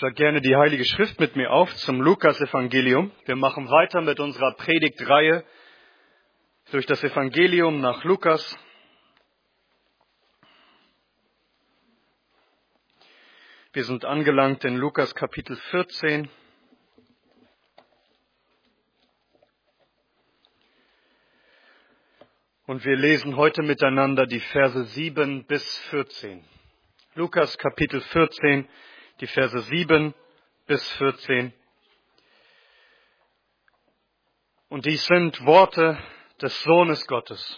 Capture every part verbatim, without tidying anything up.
Schlag gerne die Heilige Schrift mit mir auf zum Lukas-Evangelium. Wir machen weiter mit unserer Predigtreihe durch das Evangelium nach Lukas. Wir sind angelangt in Lukas Kapitel vierzehn. Und wir lesen heute miteinander die Verse sieben bis vierzehn. Lukas Kapitel vierzehn, die Verse sieben bis vierzehn. Und dies sind Worte des Sohnes Gottes.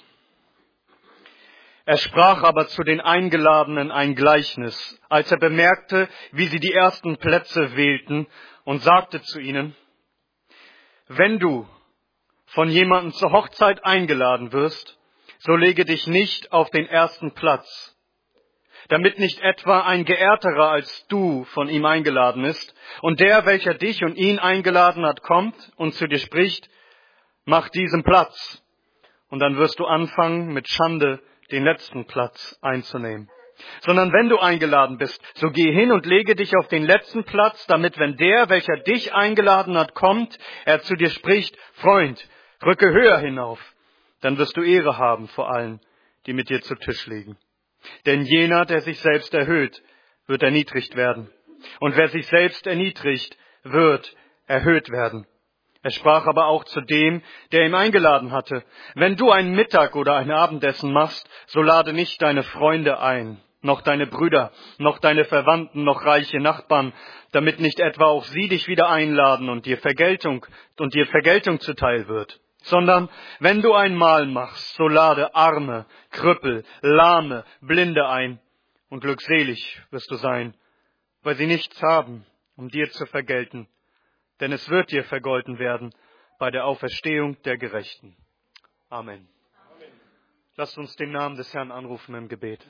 Er sprach aber zu den Eingeladenen ein Gleichnis, als er bemerkte, wie sie die ersten Plätze wählten, und sagte zu ihnen: Wenn du von jemandem zur Hochzeit eingeladen wirst, so lege dich nicht auf den ersten Platz, damit nicht etwa ein Geehrterer als du von ihm eingeladen ist, und der, welcher dich und ihn eingeladen hat, kommt und zu dir spricht: Mach diesen Platz. Und dann wirst du anfangen, mit Schande den letzten Platz einzunehmen. Sondern wenn du eingeladen bist, so geh hin und lege dich auf den letzten Platz, damit, wenn der, welcher dich eingeladen hat, kommt, er zu dir spricht: Freund, rücke höher hinauf. Dann wirst du Ehre haben vor allen, die mit dir zu Tisch liegen. Denn jener, der sich selbst erhöht, wird erniedrigt werden. Und wer sich selbst erniedrigt, wird erhöht werden. Er sprach aber auch zu dem, der ihn eingeladen hatte: Wenn du ein Mittag- oder ein Abendessen machst, so lade nicht deine Freunde ein, noch deine Brüder, noch deine Verwandten, noch reiche Nachbarn, damit nicht etwa auch sie dich wieder einladen und dir Vergeltung, und dir Vergeltung zuteil wird. Sondern wenn du ein Mahl machst, so lade Arme, Krüppel, Lahme, Blinde ein, und glückselig wirst du sein, weil sie nichts haben, um dir zu vergelten. Denn es wird dir vergolten werden bei der Auferstehung der Gerechten. Amen. Amen. Lasst uns den Namen des Herrn anrufen im Gebet.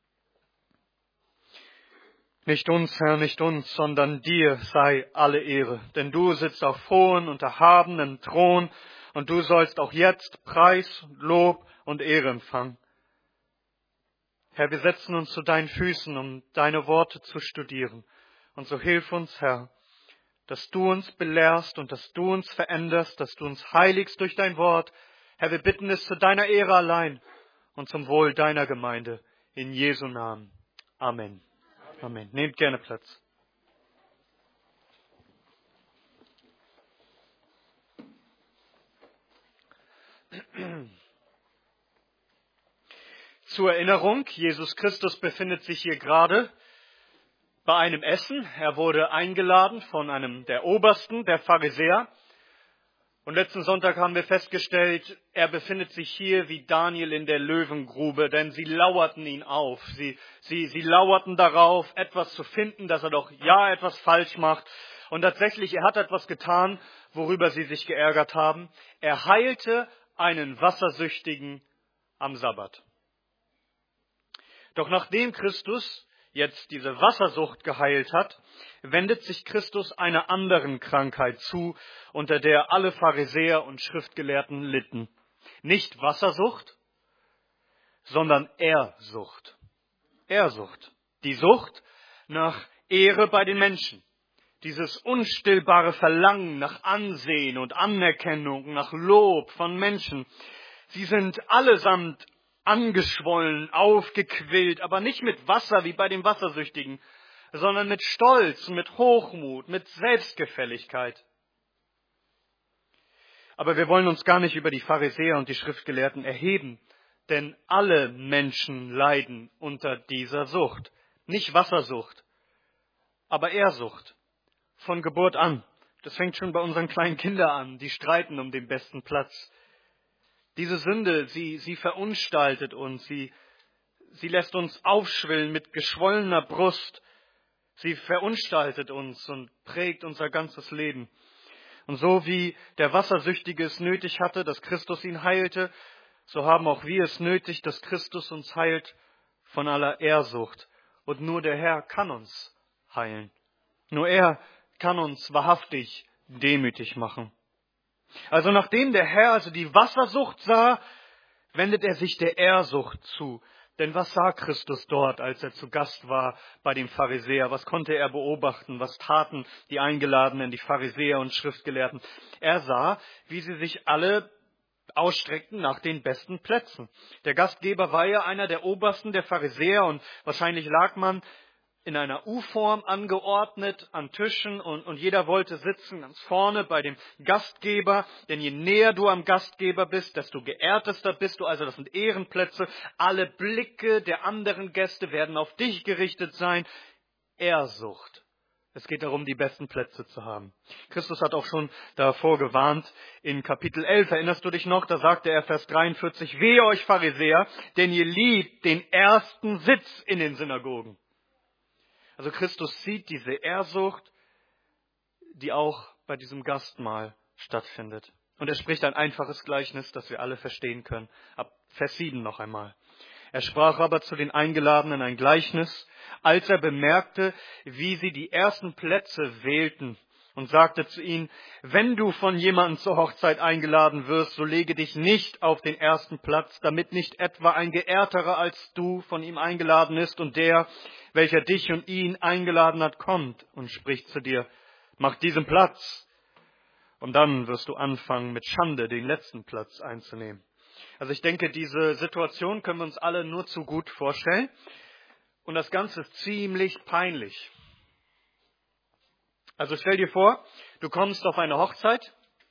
Nicht uns, Herr, nicht uns, sondern dir sei alle Ehre. Denn du sitzt auf hohen und erhabenen Thron, und du sollst auch jetzt Preis, Lob und Ehre empfangen. Herr, wir setzen uns zu deinen Füßen, um deine Worte zu studieren. Und so hilf uns, Herr, dass du uns belehrst und dass du uns veränderst, dass du uns heiligst durch dein Wort. Herr, wir bitten es zu deiner Ehre allein und zum Wohl deiner Gemeinde. In Jesu Namen. Amen. Amen. Amen. Nehmt gerne Platz. Zur Erinnerung, Jesus Christus befindet sich hier gerade bei einem Essen. Er wurde eingeladen von einem der Obersten, der Pharisäer. Und letzten Sonntag haben wir festgestellt, er befindet sich hier wie Daniel in der Löwengrube, denn sie lauerten ihn auf. Sie, sie, sie lauerten darauf, etwas zu finden, dass er doch ja etwas falsch macht. Und tatsächlich, er hat etwas getan, worüber sie sich geärgert haben. Er heilte einen Wassersüchtigen am Sabbat. Doch nachdem Christus jetzt diese Wassersucht geheilt hat, wendet sich Christus einer anderen Krankheit zu, unter der alle Pharisäer und Schriftgelehrten litten. Nicht Wassersucht, sondern Ehrsucht. Ehrsucht. Die Sucht nach Ehre bei den Menschen. Dieses unstillbare Verlangen nach Ansehen und Anerkennung, nach Lob von Menschen. Sie sind allesamt angeschwollen, aufgequillt, aber nicht mit Wasser wie bei den Wassersüchtigen, sondern mit Stolz, mit Hochmut, mit Selbstgefälligkeit. Aber wir wollen uns gar nicht über die Pharisäer und die Schriftgelehrten erheben, denn alle Menschen leiden unter dieser Sucht. Nicht Wassersucht, aber Ehrsucht. Von Geburt an. Das fängt schon bei unseren kleinen Kindern an, die streiten um den besten Platz. Diese Sünde, sie, sie verunstaltet uns, sie, sie lässt uns aufschwillen mit geschwollener Brust. Sie verunstaltet uns und prägt unser ganzes Leben. Und so wie der Wassersüchtige es nötig hatte, dass Christus ihn heilte, so haben auch wir es nötig, dass Christus uns heilt von aller Ehrsucht. Und nur der Herr kann uns heilen. Nur er kann uns wahrhaftig demütig machen. Also nachdem der Herr also die Wassersucht sah, wendet er sich der Ehrsucht zu. Denn was sah Christus dort, als er zu Gast war bei dem Pharisäer? Was konnte er beobachten? Was taten die Eingeladenen, die Pharisäer und Schriftgelehrten? Er sah, wie sie sich alle ausstreckten nach den besten Plätzen. Der Gastgeber war ja einer der Obersten der Pharisäer und wahrscheinlich lag man in einer U-Form angeordnet an Tischen und, und jeder wollte sitzen ganz vorne bei dem Gastgeber, denn je näher du am Gastgeber bist, desto geehrtester bist du, also das sind Ehrenplätze. Alle Blicke der anderen Gäste werden auf dich gerichtet sein. Ehrsucht. Es geht darum, die besten Plätze zu haben. Christus hat auch schon davor gewarnt in Kapitel elf. Erinnerst du dich noch? Da sagte er, Vers dreiundvierzig, wehe euch Pharisäer, denn ihr liebt den ersten Sitz in den Synagogen. Also Christus sieht diese Ehrsucht, die auch bei diesem Gastmahl stattfindet. Und er spricht ein einfaches Gleichnis, das wir alle verstehen können. Ab Vers sieben noch einmal. Er sprach aber zu den Eingeladenen ein Gleichnis, als er bemerkte, wie sie die ersten Plätze wählten, und sagte zu ihnen, wenn du von jemandem zur Hochzeit eingeladen wirst, so lege dich nicht auf den ersten Platz, damit nicht etwa ein Geehrterer als du von ihm eingeladen ist und der, welcher dich und ihn eingeladen hat, kommt und spricht zu dir, mach diesen Platz. Und dann wirst du anfangen, mit Schande den letzten Platz einzunehmen. Also ich denke, diese Situation können wir uns alle nur zu gut vorstellen. Und das Ganze ist ziemlich peinlich. Also stell dir vor, du kommst auf eine Hochzeit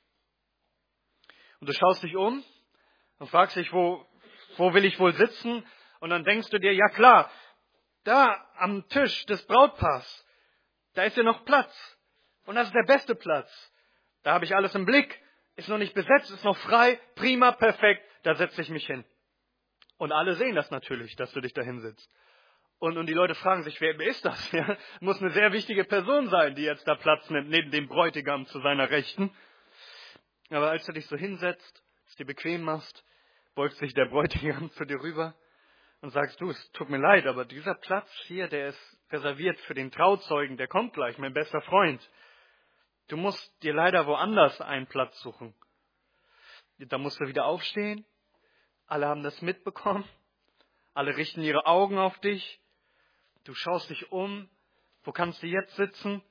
und du schaust dich um und fragst dich, wo, wo will ich wohl sitzen? Und dann denkst du dir, ja klar, da am Tisch des Brautpaars, da ist ja noch Platz. Und das ist der beste Platz. Da habe ich alles im Blick, ist noch nicht besetzt, ist noch frei, prima, perfekt, da setze ich mich hin. Und alle sehen das natürlich, dass du dich da hinsetzt. Und, und die Leute fragen sich, wer ist das? Ja, muss eine sehr wichtige Person sein, die jetzt da Platz nimmt, neben dem Bräutigam zu seiner Rechten. Aber als du dich so hinsetzt, es dir bequem machst, beugt sich der Bräutigam zu dir rüber und sagst, du, es tut mir leid, aber dieser Platz hier, der ist reserviert für den Trauzeugen, der kommt gleich, mein bester Freund. Du musst dir leider woanders einen Platz suchen. Da musst du wieder aufstehen. Alle haben das mitbekommen. Alle richten ihre Augen auf dich. Du schaust dich um, wo kannst du jetzt sitzen?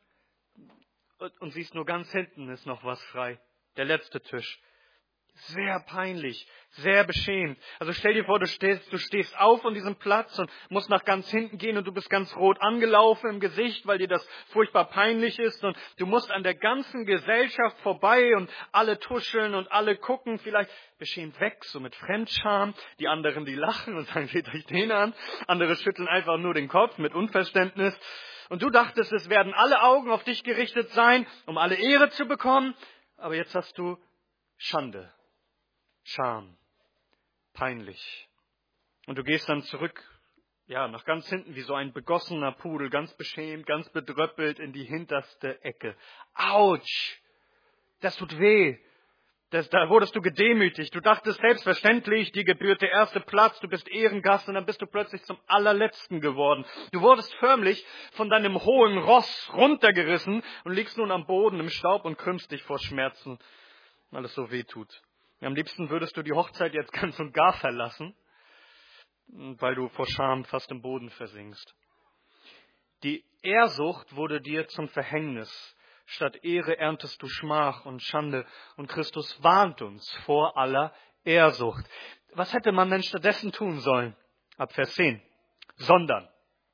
Und, und siehst nur ganz hinten ist noch was frei. Der letzte Tisch. Sehr peinlich, sehr beschämt. Also stell dir vor, du stehst, du stehst auf von diesem Platz und musst nach ganz hinten gehen und du bist ganz rot angelaufen im Gesicht, weil dir das furchtbar peinlich ist und du musst an der ganzen Gesellschaft vorbei und alle tuscheln und alle gucken vielleicht beschämt weg, so mit Fremdscham. Die anderen, die lachen und sagen, seht euch den an. Andere schütteln einfach nur den Kopf mit Unverständnis. Und du dachtest, es werden alle Augen auf dich gerichtet sein, um alle Ehre zu bekommen. Aber jetzt hast du Schande. Scham, peinlich. Und du gehst dann zurück, ja, nach ganz hinten, wie so ein begossener Pudel, ganz beschämt, ganz bedröppelt in die hinterste Ecke. Autsch! Das tut weh. Das, da wurdest du gedemütigt. Du dachtest selbstverständlich, dir gebührt der erste Platz, du bist Ehrengast und dann bist du plötzlich zum allerletzten geworden. Du wurdest förmlich von deinem hohen Ross runtergerissen und liegst nun am Boden im Staub und krümmst dich vor Schmerzen, weil es so weh tut. Am liebsten würdest du die Hochzeit jetzt ganz und gar verlassen, weil du vor Scham fast im Boden versinkst. Die Ehrsucht wurde dir zum Verhängnis. Statt Ehre erntest du Schmach und Schande. Und Christus warnt uns vor aller Ehrsucht. Was hätte man denn stattdessen tun sollen? Ab Vers zehn. Sondern,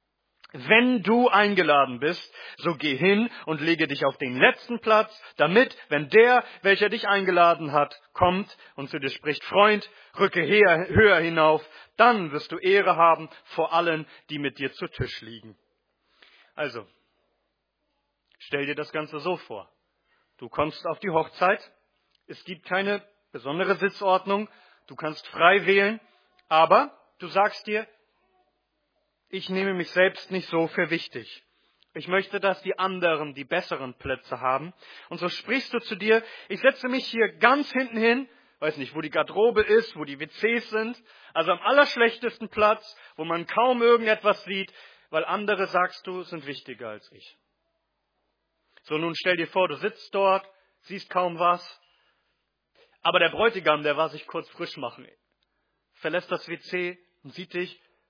wenn du eingeladen bist, so geh hin und lege dich auf den letzten Platz, damit, wenn der, welcher dich eingeladen hat, kommt und zu dir spricht, Freund, rücke höher, höher hinauf, dann wirst du Ehre haben vor allen, die mit dir zu Tisch liegen. Also, stell dir das Ganze so vor. Du kommst auf die Hochzeit, es gibt keine besondere Sitzordnung, du kannst frei wählen, aber du sagst dir, ich nehme mich selbst nicht so für wichtig. Ich möchte, dass die anderen die besseren Plätze haben. Und so sprichst du zu dir, ich setze mich hier ganz hinten hin, weiß nicht, wo die Garderobe ist, wo die W Cs sind, also am allerschlechtesten Platz, wo man kaum irgendetwas sieht, weil andere, sagst du, sind wichtiger als ich. So, nun stell dir vor, du sitzt dort, siehst kaum was, aber der Bräutigam, der war sich kurz frisch machen, verlässt das W C und sieht dich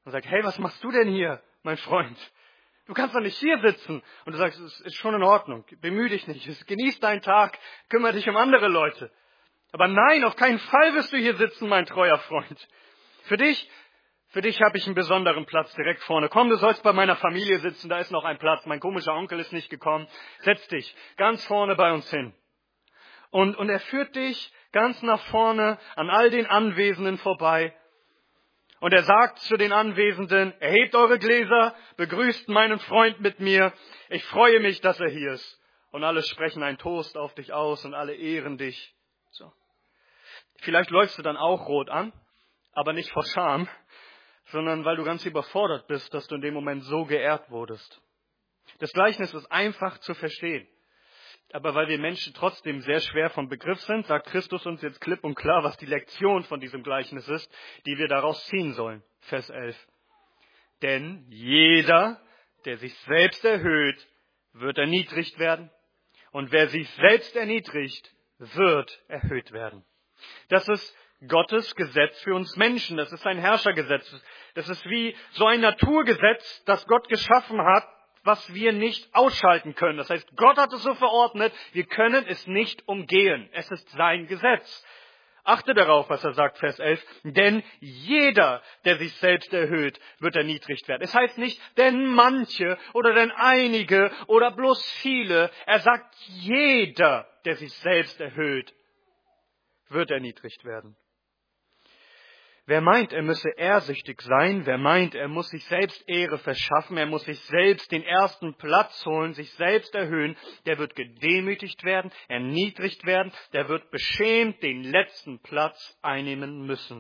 und sagt, hey, was machst du denn hier, mein Freund? Du kannst doch nicht hier sitzen. Und du sagst, es ist schon in Ordnung, bemühe dich nicht, genieß deinen Tag, kümmere dich um andere Leute. Aber nein, auf keinen Fall wirst du hier sitzen, mein treuer Freund. Für dich, für dich habe ich einen besonderen Platz direkt vorne. Komm, du sollst bei meiner Familie sitzen, da ist noch ein Platz. Mein komischer Onkel ist nicht gekommen. Setz dich ganz vorne bei uns hin. Und, und er führt dich ganz nach vorne an all den Anwesenden vorbei. Und er sagt zu den Anwesenden, erhebt eure Gläser, begrüßt meinen Freund mit mir. Ich freue mich, dass er hier ist. Und alle sprechen einen Toast auf dich aus und alle ehren dich. So. Vielleicht läufst du dann auch rot an, aber nicht vor Scham, sondern weil du ganz überfordert bist, dass du in dem Moment so geehrt wurdest. Das Gleichnis ist einfach zu verstehen. Aber weil wir Menschen trotzdem sehr schwer vom Begriff sind, sagt Christus uns jetzt klipp und klar, was die Lektion von diesem Gleichnis ist, die wir daraus ziehen sollen. Vers elf. Denn jeder, der sich selbst erhöht, wird erniedrigt werden. Und wer sich selbst erniedrigt, wird erhöht werden. Das ist Gottes Gesetz für uns Menschen. Das ist ein Herrschergesetz. Das ist wie so ein Naturgesetz, das Gott geschaffen hat, was wir nicht ausschalten können. Das heißt, Gott hat es so verordnet, wir können es nicht umgehen. Es ist sein Gesetz. Achte darauf, was er sagt, Vers elf. Denn jeder, der sich selbst erhöht, wird erniedrigt werden. Es heißt nicht, denn manche oder denn einige oder bloß viele. Er sagt, jeder, der sich selbst erhöht, wird erniedrigt werden. Wer meint, er müsse ehrsüchtig sein, wer meint, er muss sich selbst Ehre verschaffen, er muss sich selbst den ersten Platz holen, sich selbst erhöhen, der wird gedemütigt werden, erniedrigt werden, der wird beschämt den letzten Platz einnehmen müssen.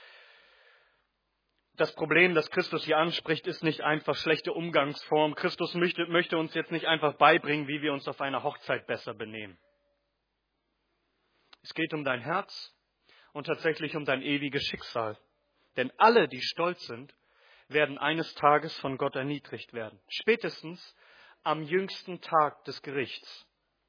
Das Problem, das Christus hier anspricht, ist nicht einfach schlechte Umgangsform. Christus möchte, möchte uns jetzt nicht einfach beibringen, wie wir uns auf einer Hochzeit besser benehmen. Es geht um dein Herz und tatsächlich um dein ewiges Schicksal. Denn alle, die stolz sind, werden eines Tages von Gott erniedrigt werden. Spätestens am jüngsten Tag des Gerichts.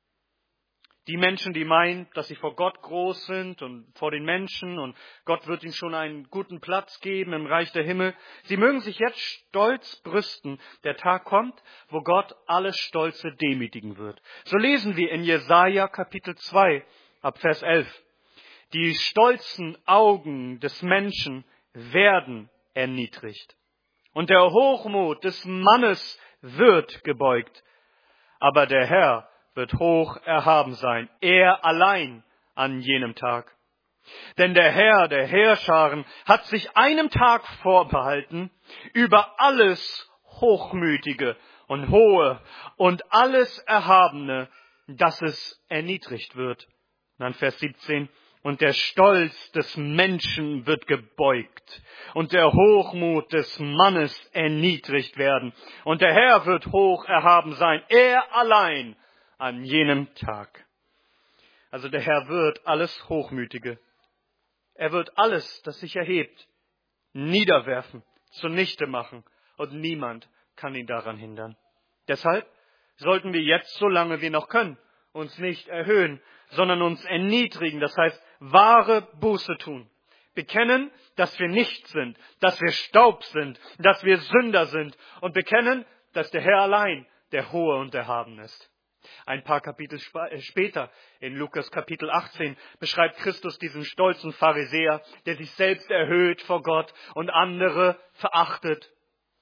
Die Menschen, die meinen, dass sie vor Gott groß sind und vor den Menschen und Gott wird ihnen schon einen guten Platz geben im Reich der Himmel, sie mögen sich jetzt stolz brüsten. Der Tag kommt, wo Gott alle Stolze demütigen wird. So lesen wir in Jesaja Kapitel zwei ab Vers elf. Die stolzen Augen des Menschen werden erniedrigt. Und der Hochmut des Mannes wird gebeugt. Aber der Herr wird hoch erhaben sein, er allein an jenem Tag. Denn der Herr der Heerscharen hat sich einem Tag vorbehalten, über alles Hochmütige und Hohe und alles Erhabene, dass es erniedrigt wird. Und dann Vers siebzehn. Und der Stolz des Menschen wird gebeugt und der Hochmut des Mannes erniedrigt werden. Und der Herr wird hoch erhaben sein, er allein an jenem Tag. Also der Herr wird alles Hochmütige, er wird alles, das sich erhebt, niederwerfen, zunichte machen und niemand kann ihn daran hindern. Deshalb sollten wir jetzt, solange wir noch können, uns nicht erhöhen, sondern uns erniedrigen, das heißt, wahre Buße tun. Bekennen, dass wir nichts sind, dass wir Staub sind, dass wir Sünder sind und bekennen, dass der Herr allein der Hohe und Erhaben ist. Ein paar Kapitel später, in Lukas Kapitel achtzehn, beschreibt Christus diesen stolzen Pharisäer, der sich selbst erhöht vor Gott und andere verachtet.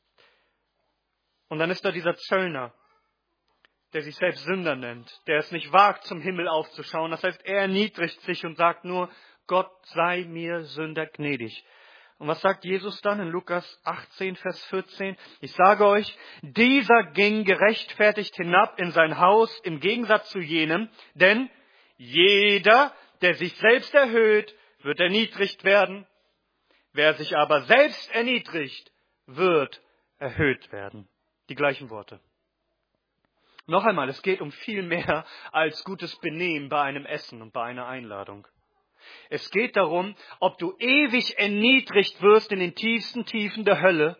Und dann ist da dieser Zöllner, der sich selbst Sünder nennt, der es nicht wagt, zum Himmel aufzuschauen. Das heißt, er erniedrigt sich und sagt nur, Gott sei mir Sünder gnädig. Und was sagt Jesus dann in Lukas achtzehn, Vers vierzehn? Ich sage euch, dieser ging gerechtfertigt hinab in sein Haus im Gegensatz zu jenem, denn jeder, der sich selbst erhöht, wird erniedrigt werden. Wer sich aber selbst erniedrigt, wird erhöht werden. Die gleichen Worte. Noch einmal, es geht um viel mehr als gutes Benehmen bei einem Essen und bei einer Einladung. Es geht darum, ob du ewig erniedrigt wirst in den tiefsten Tiefen der Hölle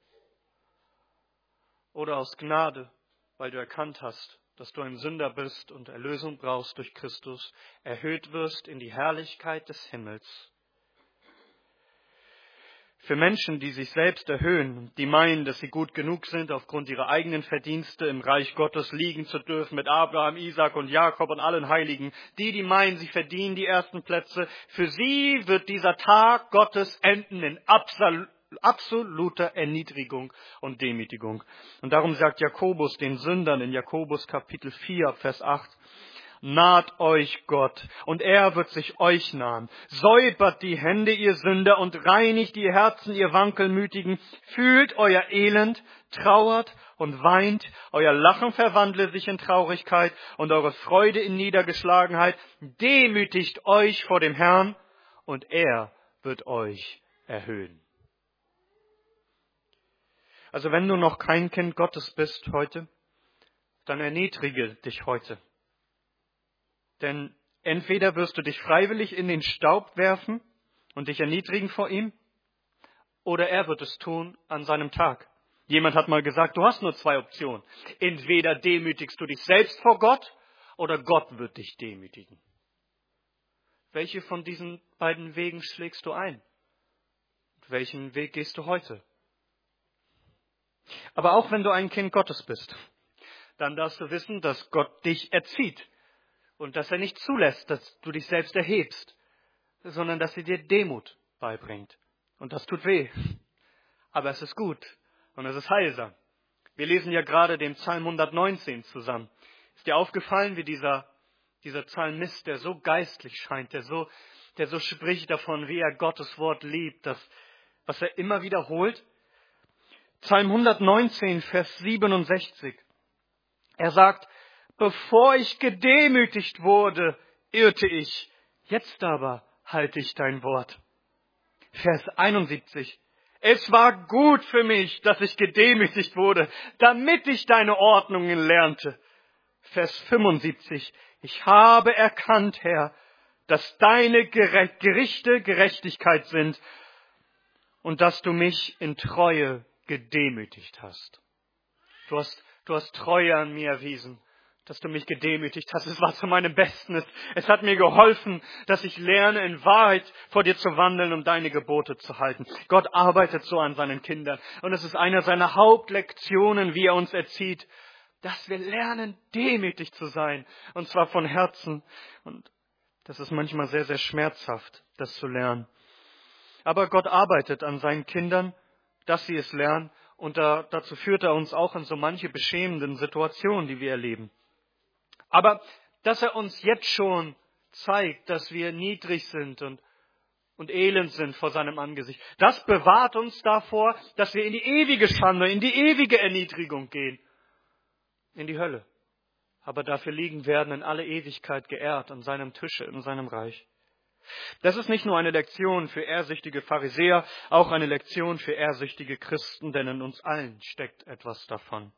oder aus Gnade, weil du erkannt hast, dass du ein Sünder bist und Erlösung brauchst durch Christus, erhöht wirst in die Herrlichkeit des Himmels. Für Menschen, die sich selbst erhöhen, die meinen, dass sie gut genug sind, aufgrund ihrer eigenen Verdienste im Reich Gottes liegen zu dürfen mit Abraham, Isaak und Jakob und allen Heiligen, die, die meinen, sie verdienen die ersten Plätze, für sie wird dieser Tag Gottes enden in absol- absoluter Erniedrigung und Demütigung. Und darum sagt Jakobus den Sündern in Jakobus Kapitel vier, Vers acht, naht euch Gott, und er wird sich euch nahen. Säubert die Hände, ihr Sünder, und reinigt die Herzen, ihr Wankelmütigen. Fühlt euer Elend, trauert und weint. Euer Lachen verwandle sich in Traurigkeit und eure Freude in Niedergeschlagenheit. Demütigt euch vor dem Herrn, und er wird euch erhöhen. Also wenn du noch kein Kind Gottes bist heute, dann erniedrige dich heute. Denn entweder wirst du dich freiwillig in den Staub werfen und dich erniedrigen vor ihm, oder er wird es tun an seinem Tag. Jemand hat mal gesagt, du hast nur zwei Optionen. Entweder demütigst du dich selbst vor Gott, oder Gott wird dich demütigen. Welche von diesen beiden Wegen schlägst du ein? Und welchen Weg gehst du heute? Aber auch wenn du ein Kind Gottes bist, dann darfst du wissen, dass Gott dich erzieht. Und dass er nicht zulässt, dass du dich selbst erhebst, sondern dass er dir Demut beibringt. Und das tut weh. Aber es ist gut und es ist heilsam. Wir lesen ja gerade den Psalm hundertneunzehn zusammen. Ist dir aufgefallen, wie dieser, dieser Psalmist, der so geistlich scheint, der so, der so spricht davon, wie er Gottes Wort liebt, das, was er immer wiederholt? Psalm hundertneunzehn, Vers siebenundsechzig. Er sagt, bevor ich gedemütigt wurde, irrte ich. Jetzt aber halte ich dein Wort. Vers einundsiebzig. Es war gut für mich, dass ich gedemütigt wurde, damit ich deine Ordnungen lernte. Vers fünfundsiebzig. Ich habe erkannt, Herr, dass deine Gerichte Gerechtigkeit sind und dass du mich in Treue gedemütigt hast. Du hast, du hast Treue an mir erwiesen, dass du mich gedemütigt hast. Es war zu meinem Besten. Es, es hat mir geholfen, dass ich lerne, in Wahrheit vor dir zu wandeln, um deine Gebote zu halten. Gott arbeitet so an seinen Kindern. Und es ist eine seiner Hauptlektionen, wie er uns erzieht, dass wir lernen, demütig zu sein. Und zwar von Herzen. Und das ist manchmal sehr, sehr schmerzhaft, das zu lernen. Aber Gott arbeitet an seinen Kindern, dass sie es lernen. Und da, dazu führt er uns auch in so manche beschämenden Situationen, die wir erleben. Aber dass er uns jetzt schon zeigt, dass wir niedrig sind und, und elend sind vor seinem Angesicht, das bewahrt uns davor, dass wir in die ewige Schande, in die ewige Erniedrigung gehen, in die Hölle. Aber dafür liegen werden in alle Ewigkeit geehrt an seinem Tische, in seinem Reich. Das ist nicht nur eine Lektion für ehrsüchtige Pharisäer, auch eine Lektion für ehrsüchtige Christen, denn in uns allen steckt etwas davon.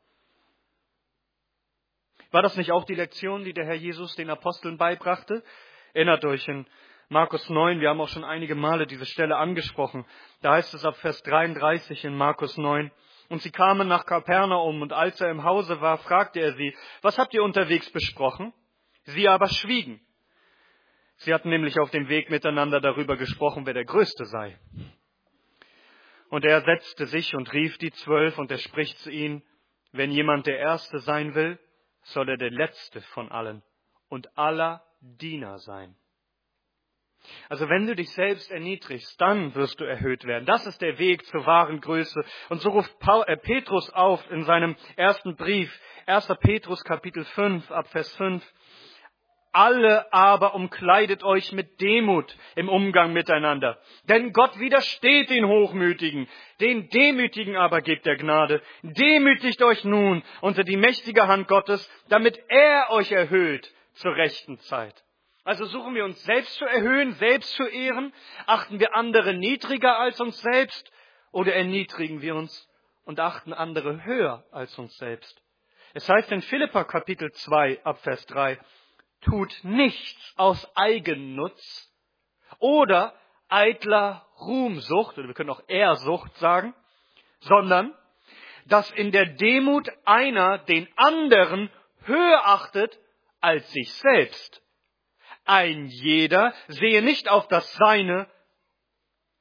War das nicht auch die Lektion, die der Herr Jesus den Aposteln beibrachte? Erinnert euch in Markus neun, wir haben auch schon einige Male diese Stelle angesprochen. Da heißt es ab Vers dreiunddreißig in Markus neun, und sie kamen nach Kapernaum, und als er im Hause war, fragte er sie, was habt ihr unterwegs besprochen? Sie aber schwiegen. Sie hatten nämlich auf dem Weg miteinander darüber gesprochen, wer der Größte sei. Und er setzte sich und rief die Zwölf, und er spricht zu ihnen, wenn jemand der Erste sein will, soll er der Letzte von allen und aller Diener sein. Also wenn du dich selbst erniedrigst, dann wirst du erhöht werden. Das ist der Weg zur wahren Größe. Und so ruft Paul, äh, Petrus auf in seinem ersten Brief, erster Petrus Kapitel fünf, ab Vers fünf. Alle aber umkleidet euch mit Demut im Umgang miteinander. Denn Gott widersteht den Hochmütigen, den Demütigen aber gibt er Gnade. Demütigt euch nun unter die mächtige Hand Gottes, damit er euch erhöht zur rechten Zeit. Also suchen wir uns selbst zu erhöhen, selbst zu ehren? Achten wir andere niedriger als uns selbst? Oder erniedrigen wir uns und achten andere höher als uns selbst? Es heißt in Philipper Kapitel zwei, ab Vers drei, tut nichts aus Eigennutz oder eitler Ruhmsucht, oder wir können auch Ehrsucht sagen, sondern dass in der Demut einer den anderen höher achtet als sich selbst. Ein jeder sehe nicht auf das Seine,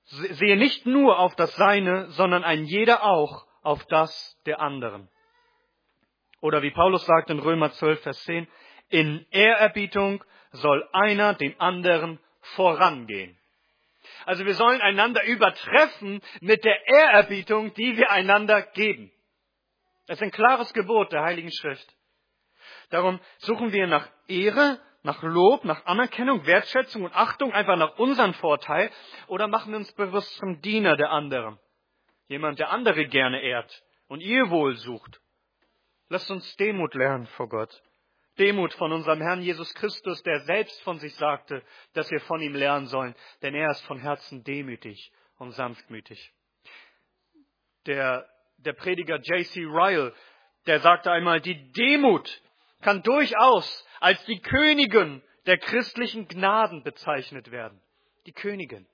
sehe nicht nur auf das Seine, sondern ein jeder auch auf das der anderen. Oder wie Paulus sagt in Römer zwölf, Vers zehn, in Ehrerbietung soll einer den anderen vorangehen. Also wir sollen einander übertreffen mit der Ehrerbietung, die wir einander geben. Das ist ein klares Gebot der Heiligen Schrift. Darum suchen wir nach Ehre, nach Lob, nach Anerkennung, Wertschätzung und Achtung, einfach nach unserem Vorteil, oder machen wir uns bewusst zum Diener der anderen. Jemand, der andere gerne ehrt und ihr Wohl sucht. Lasst uns Demut lernen vor Gott. Demut von unserem Herrn Jesus Christus, der selbst von sich sagte, dass wir von ihm lernen sollen, denn er ist von Herzen demütig und sanftmütig. Der, der Prediger J C Ryle, der sagte einmal, die Demut kann durchaus als die Königin der christlichen Gnaden bezeichnet werden. Die Königin.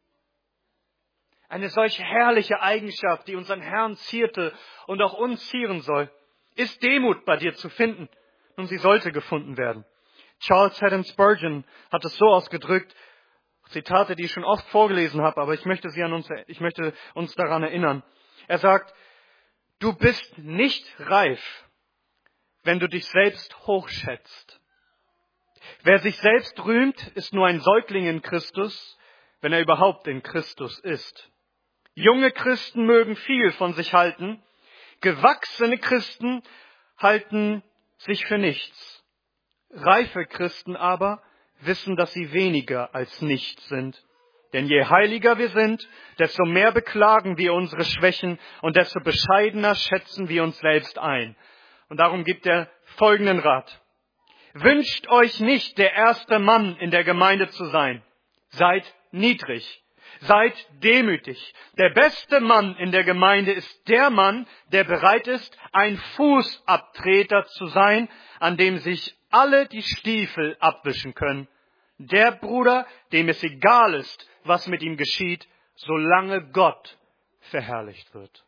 Eine solch herrliche Eigenschaft, die unseren Herrn zierte und auch uns zieren soll. Ist Demut bei dir zu finden? Und sie sollte gefunden werden. Charles Haddon Spurgeon hat es so ausgedrückt, Zitate, die ich schon oft vorgelesen habe, aber ich möchte sie an uns, ich möchte uns daran erinnern. Er sagt, du bist nicht reif, wenn du dich selbst hochschätzt. Wer sich selbst rühmt, ist nur ein Säugling in Christus, wenn er überhaupt in Christus ist. Junge Christen mögen viel von sich halten, gewachsene Christen halten sich für nichts. Reife Christen aber wissen, dass sie weniger als nichts sind. Denn je heiliger wir sind, desto mehr beklagen wir unsere Schwächen und desto bescheidener schätzen wir uns selbst ein. Und darum gibt er folgenden Rat. Wünscht euch nicht, der erste Mann in der Gemeinde zu sein. Seid niedrig. Seid demütig. Der beste Mann in der Gemeinde ist der Mann, der bereit ist, ein Fußabtreter zu sein, an dem sich alle die Stiefel abwischen können. Der Bruder, dem es egal ist, was mit ihm geschieht, solange Gott verherrlicht wird.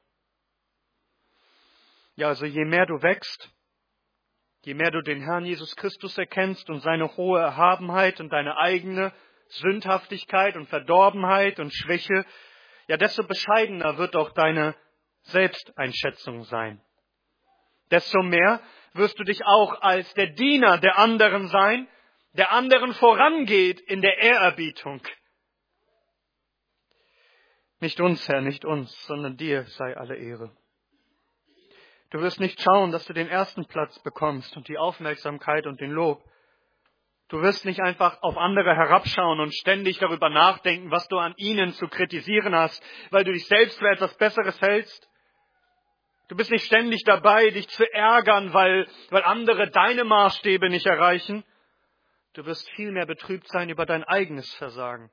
Ja, also je mehr du wächst, je mehr du den Herrn Jesus Christus erkennst und seine hohe Erhabenheit und deine eigene Sündhaftigkeit und Verdorbenheit und Schwäche, ja, desto bescheidener wird auch deine Selbsteinschätzung sein. Desto mehr wirst du dich auch als der Diener der anderen sein, der anderen vorangeht in der Ehrerbietung. Nicht uns, Herr, nicht uns, sondern dir sei alle Ehre. Du wirst nicht schauen, dass du den ersten Platz bekommst und die Aufmerksamkeit und den Lob. Du wirst nicht einfach auf andere herabschauen und ständig darüber nachdenken, was du an ihnen zu kritisieren hast, weil du dich selbst für etwas Besseres hältst. Du bist nicht ständig dabei, dich zu ärgern, weil, weil andere deine Maßstäbe nicht erreichen. Du wirst vielmehr betrübt sein über dein eigenes Versagen.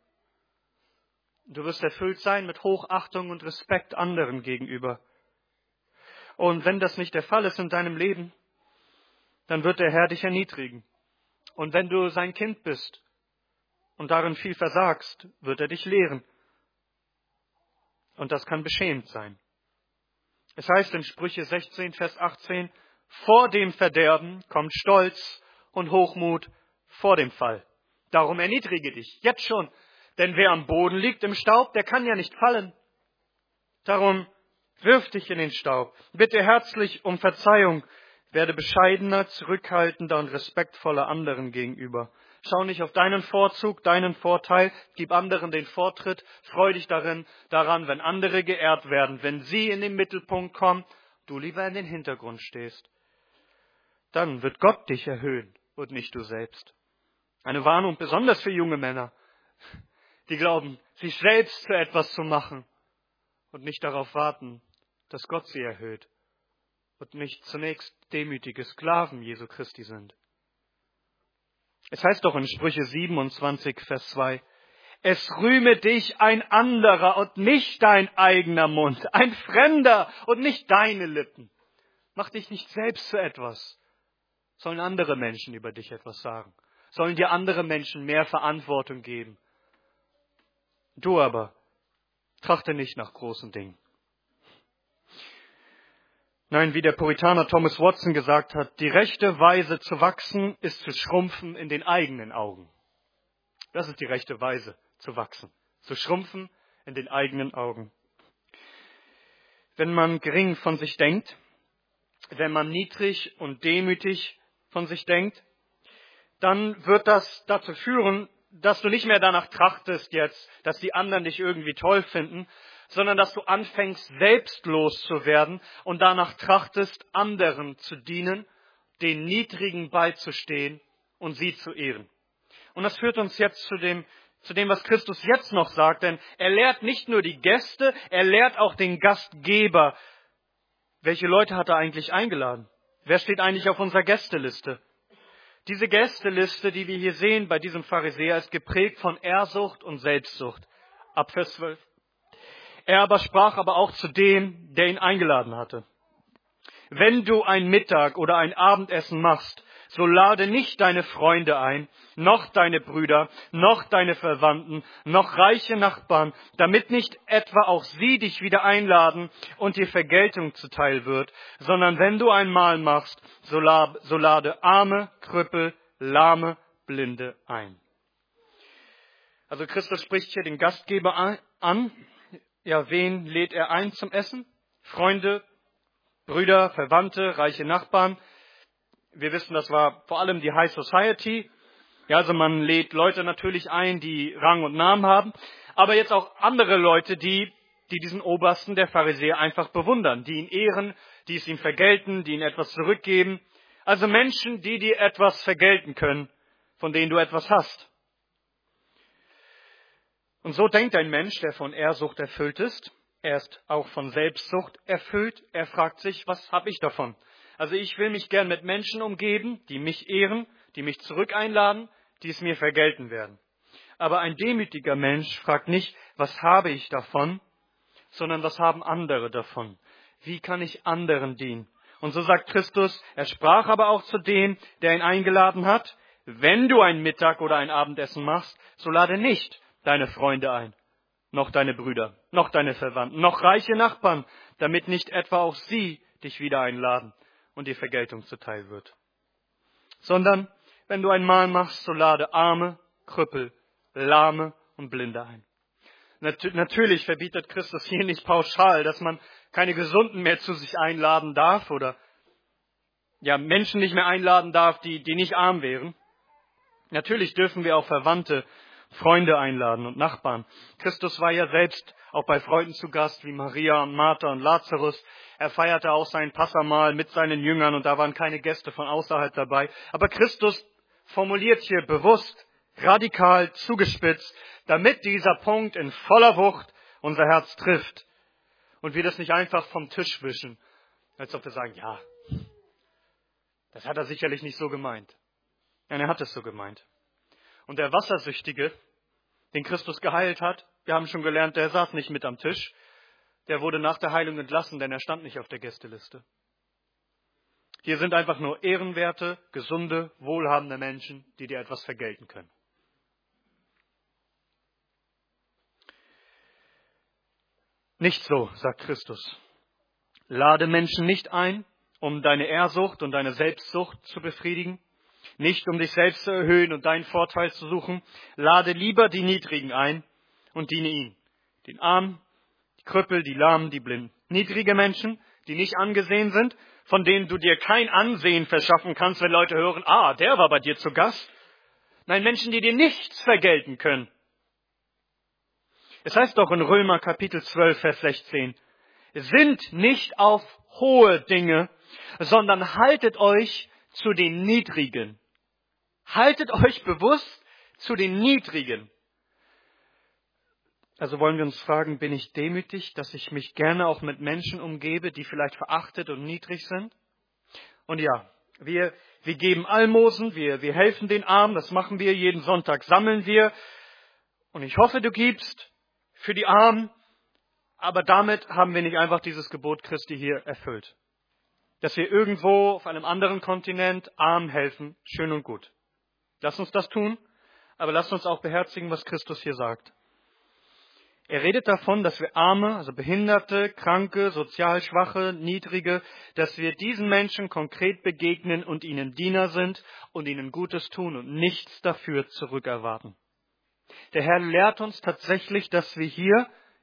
Du wirst erfüllt sein mit Hochachtung und Respekt anderen gegenüber. Und wenn das nicht der Fall ist in deinem Leben, dann wird der Herr dich erniedrigen. Und wenn du sein Kind bist und darin viel versagst, wird er dich lehren. Und das kann beschämend sein. Es heißt in Sprüche sechzehn, Vers achtzehn, vor dem Verderben kommt Stolz und Hochmut vor dem Fall. Darum erniedrige dich, jetzt schon. Denn wer am Boden liegt im Staub, der kann ja nicht fallen. Darum wirf dich in den Staub. Bitte herzlich um Verzeihung. Werde bescheidener, zurückhaltender und respektvoller anderen gegenüber. Schau nicht auf deinen Vorzug, deinen Vorteil, gib anderen den Vortritt, freu dich darin, daran, wenn andere geehrt werden, wenn sie in den Mittelpunkt kommen, du lieber in den Hintergrund stehst. Dann wird Gott dich erhöhen und nicht du selbst. Eine Warnung besonders für junge Männer, die glauben, sich selbst für etwas zu machen und nicht darauf warten, dass Gott sie erhöht. Und nicht zunächst demütige Sklaven Jesu Christi sind. Es heißt doch in Sprüche siebenundzwanzig, Vers zwei, es rühme dich ein anderer und nicht dein eigener Mund, ein Fremder und nicht deine Lippen. Mach dich nicht selbst zu etwas. Sollen andere Menschen über dich etwas sagen? Sollen dir andere Menschen mehr Verantwortung geben? Du aber, trachte nicht nach großen Dingen. Nein, wie der Puritaner Thomas Watson gesagt hat, die rechte Weise zu wachsen ist zu schrumpfen in den eigenen Augen. Das ist die rechte Weise zu wachsen. Zu schrumpfen in den eigenen Augen. Wenn man gering von sich denkt, wenn man niedrig und demütig von sich denkt, dann wird das dazu führen, dass du nicht mehr danach trachtest jetzt, dass die anderen dich irgendwie toll finden, sondern dass du anfängst, selbstlos zu werden und danach trachtest, anderen zu dienen, den Niedrigen beizustehen und sie zu ehren. Und das führt uns jetzt zu dem, zu dem, was Christus jetzt noch sagt, denn er lehrt nicht nur die Gäste, er lehrt auch den Gastgeber. Welche Leute hat er eigentlich eingeladen? Wer steht eigentlich auf unserer Gästeliste? Diese Gästeliste, die wir hier sehen bei diesem Pharisäer, ist geprägt von Ehrsucht und Selbstsucht. Ab Vers zwölf. Er aber sprach aber auch zu dem, der ihn eingeladen hatte. Wenn du ein Mittag oder ein Abendessen machst, so lade nicht deine Freunde ein, noch deine Brüder, noch deine Verwandten, noch reiche Nachbarn, damit nicht etwa auch sie dich wieder einladen und dir Vergeltung zuteil wird, sondern wenn du ein Mahl machst, so lade Arme, Krüppel, Lahme, Blinde ein. Also Christus spricht hier den Gastgeber an. Ja, wen lädt er ein zum Essen? Freunde, Brüder, Verwandte, reiche Nachbarn. Wir wissen, das war vor allem die High Society. Ja, also man lädt Leute natürlich ein, die Rang und Namen haben. Aber jetzt auch andere Leute, die, die diesen Obersten, der Pharisäer, einfach bewundern, die ihn ehren, die es ihm vergelten, die ihm etwas zurückgeben. Also Menschen, die dir etwas vergelten können, von denen du etwas hast. Und so denkt ein Mensch, der von Ehrsucht erfüllt ist. Er ist auch von Selbstsucht erfüllt. Er fragt sich, was habe ich davon? Also ich will mich gern mit Menschen umgeben, die mich ehren, die mich zurück einladen, die es mir vergelten werden. Aber ein demütiger Mensch fragt nicht, was habe ich davon, sondern was haben andere davon? Wie kann ich anderen dienen? Und so sagt Christus, er sprach aber auch zu dem, der ihn eingeladen hat, wenn du ein Mittag oder ein Abendessen machst, so lade nicht deine Freunde ein, noch deine Brüder, noch deine Verwandten, noch reiche Nachbarn, damit nicht etwa auch sie dich wieder einladen und dir Vergeltung zuteil wird. Sondern, wenn du ein Mahl machst, so lade Arme, Krüppel, Lahme und Blinde ein. Nat- natürlich verbietet Christus hier nicht pauschal, dass man keine Gesunden mehr zu sich einladen darf oder ja Menschen nicht mehr einladen darf, die, die nicht arm wären. Natürlich dürfen wir auch Verwandte, Freunde einladen und Nachbarn. Christus war ja selbst auch bei Freunden zu Gast, wie Maria und Martha und Lazarus. Er feierte auch sein Passamahl mit seinen Jüngern und da waren keine Gäste von außerhalb dabei. Aber Christus formuliert hier bewusst, radikal, zugespitzt, damit dieser Punkt in voller Wucht unser Herz trifft. Und wir das nicht einfach vom Tisch wischen, als ob wir sagen, ja, das hat er sicherlich nicht so gemeint. Nein, er hat es so gemeint. Und der Wassersüchtige, den Christus geheilt hat, wir haben schon gelernt, der saß nicht mit am Tisch. Der wurde nach der Heilung entlassen, denn er stand nicht auf der Gästeliste. Hier sind einfach nur ehrenwerte, gesunde, wohlhabende Menschen, die dir etwas vergelten können. Nicht so, sagt Christus. Lade Menschen nicht ein, um deine Ehrsucht und deine Selbstsucht zu befriedigen. Nicht um dich selbst zu erhöhen und deinen Vorteil zu suchen. Lade lieber die Niedrigen ein und diene ihnen. Den Armen, die Krüppel, die Lahmen, die Blinden. Niedrige Menschen, die nicht angesehen sind, von denen du dir kein Ansehen verschaffen kannst, wenn Leute hören, ah, der war bei dir zu Gast. Nein, Menschen, die dir nichts vergelten können. Es heißt doch in Römer Kapitel zwölf, Vers sechzehn, sind nicht auf hohe Dinge, sondern haltet euch zu den Niedrigen. Haltet euch bewusst zu den Niedrigen. Also wollen wir uns fragen, bin ich demütig, dass ich mich gerne auch mit Menschen umgebe, die vielleicht verachtet und niedrig sind? Und ja, wir, wir geben Almosen, wir, wir helfen den Armen, das machen wir, jeden Sonntag sammeln wir. Und ich hoffe, du gibst für die Armen, aber damit haben wir nicht einfach dieses Gebot Christi hier erfüllt. Dass wir irgendwo auf einem anderen Kontinent Armen helfen, schön und gut. Lass uns das tun, aber lass uns auch beherzigen, was Christus hier sagt. Er redet davon, dass wir Arme, also Behinderte, Kranke, sozial Schwache, Niedrige, dass wir diesen Menschen konkret begegnen und ihnen Diener sind und ihnen Gutes tun und nichts dafür zurückerwarten. Der Herr lehrt uns tatsächlich, dass wir hier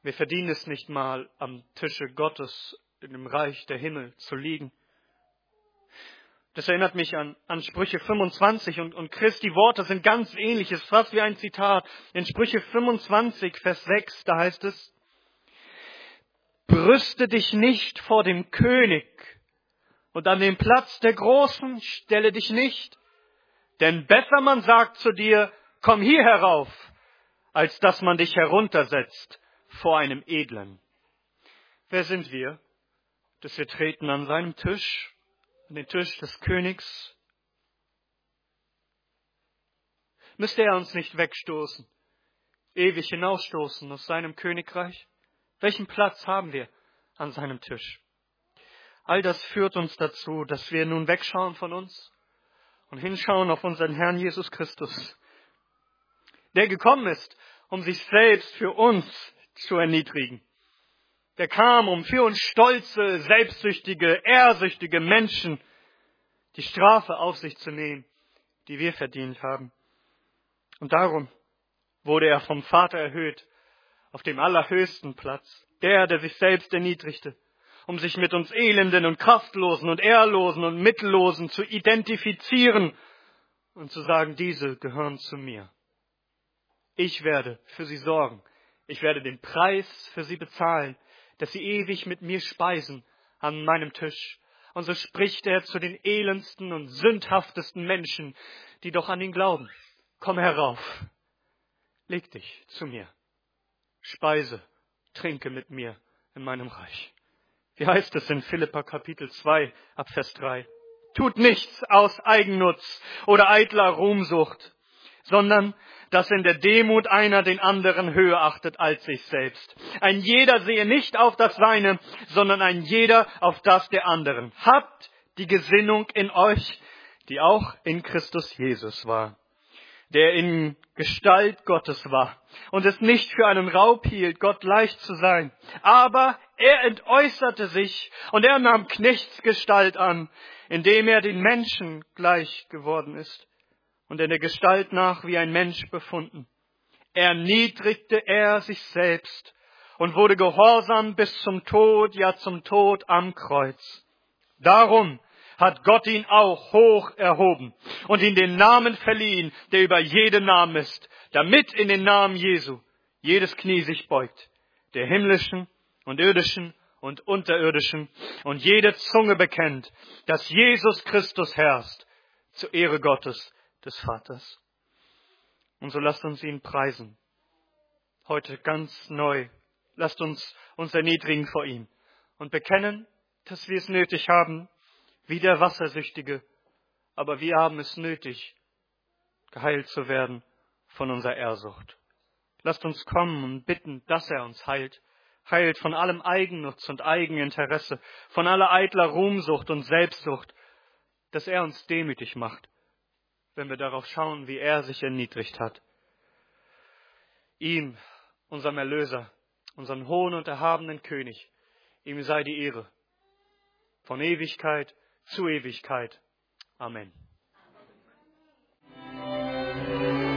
Wir verdienen es nicht mal, am Tische Gottes in dem Reich der Himmel zu liegen. Das erinnert mich an, an Sprüche fünfundzwanzig und, und Christi Worte sind ganz ähnlich. Es ist fast wie ein Zitat. In Sprüche fünfundzwanzig, Vers sechs, da heißt es, brüste dich nicht vor dem König und an den Platz der Großen stelle dich nicht. Denn besser man sagt zu dir, komm hier herauf, als dass man dich heruntersetzt vor einem Edlen. Wer sind wir, dass wir treten an seinem Tisch, an den Tisch des Königs? Müsste er uns nicht wegstoßen, ewig hinausstoßen aus seinem Königreich? Welchen Platz haben wir an seinem Tisch? All das führt uns dazu, dass wir nun wegschauen von uns und hinschauen auf unseren Herrn Jesus Christus, der gekommen ist, um sich selbst für uns zu erniedrigen. Der kam, um für uns stolze, selbstsüchtige, ehrsüchtige Menschen die Strafe auf sich zu nehmen, die wir verdient haben. Und darum wurde er vom Vater erhöht auf dem allerhöchsten Platz, der, der sich selbst erniedrigte, um sich mit uns Elenden und Kraftlosen und Ehrlosen und Mittellosen zu identifizieren und zu sagen, diese gehören zu mir. Ich werde für sie sorgen. Ich werde den Preis für sie bezahlen, dass sie ewig mit mir speisen an meinem Tisch. Und so spricht er zu den elendsten und sündhaftesten Menschen, die doch an ihn glauben. Komm herauf, leg dich zu mir, speise, trinke mit mir in meinem Reich. Wie heißt es in Philipper Kapitel zwei, ab Vers drei? Tut nichts aus Eigennutz oder eitler Ruhmsucht, sondern dass in der Demut einer den anderen höher achtet als sich selbst. Ein jeder sehe nicht auf das Seine, sondern ein jeder auf das der anderen. Habt die Gesinnung in euch, die auch in Christus Jesus war, der in Gestalt Gottes war und es nicht für einen Raub hielt, Gott gleich zu sein. Aber er entäußerte sich und er nahm Knechtsgestalt an, indem er den Menschen gleich geworden ist und in der Gestalt nach wie ein Mensch befunden. Erniedrigte er sich selbst und wurde gehorsam bis zum Tod, ja zum Tod am Kreuz. Darum hat Gott ihn auch hoch erhoben und ihm den Namen verliehen, der über jeden Namen ist, damit in den Namen Jesu jedes Knie sich beugt, der himmlischen und irdischen und unterirdischen, und jede Zunge bekennt, dass Jesus Christus herrscht, zur Ehre Gottes, des Vaters. Und so lasst uns ihn preisen. Heute ganz neu. Lasst uns uns erniedrigen vor ihm und bekennen, dass wir es nötig haben, wie der Wassersüchtige. Aber wir haben es nötig, geheilt zu werden von unserer Ehrsucht. Lasst uns kommen und bitten, dass er uns heilt. Heilt von allem Eigennutz und Eigeninteresse, von aller eitler Ruhmsucht und Selbstsucht, dass er uns demütig macht, wenn wir darauf schauen, wie er sich erniedrigt hat. Ihm, unserem Erlöser, unserem hohen und erhabenen König, ihm sei die Ehre von Ewigkeit zu Ewigkeit. Amen.